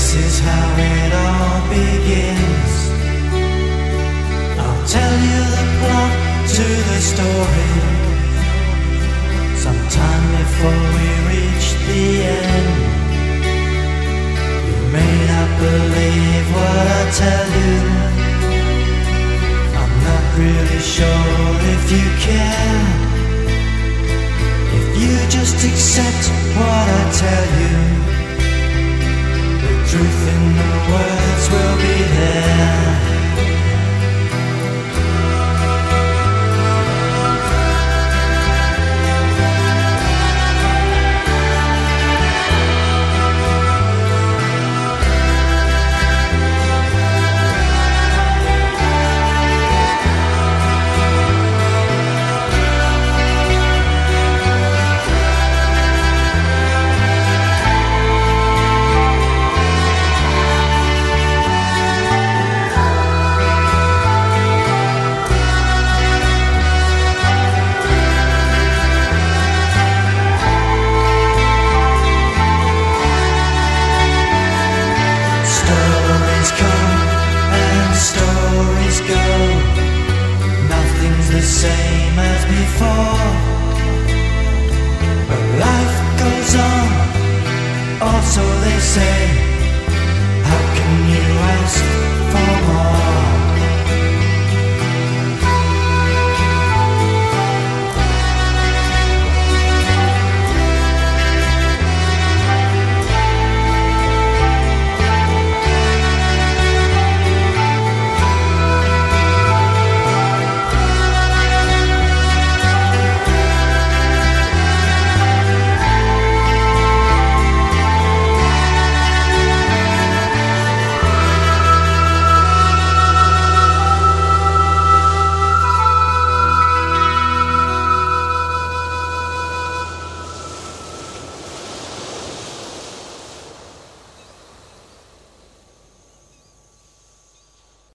is how it all begins. I'll tell you the plot to the story sometime before we reach the end. You may not believe what I tell you. I'm not really sure if you care. If you just accept what I tell you, the truth in the words will be there. The same as before, but life goes on, or so they say. How can you